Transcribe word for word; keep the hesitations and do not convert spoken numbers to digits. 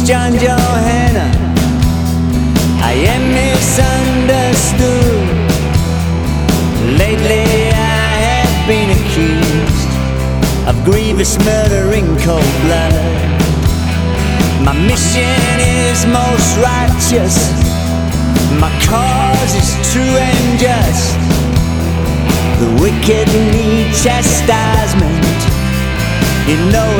John Johanna, I am misunderstood. Lately I have been accused of grievous murder in cold blood. My mission is most righteous, my cause is true and just. The wicked need chastisement, you know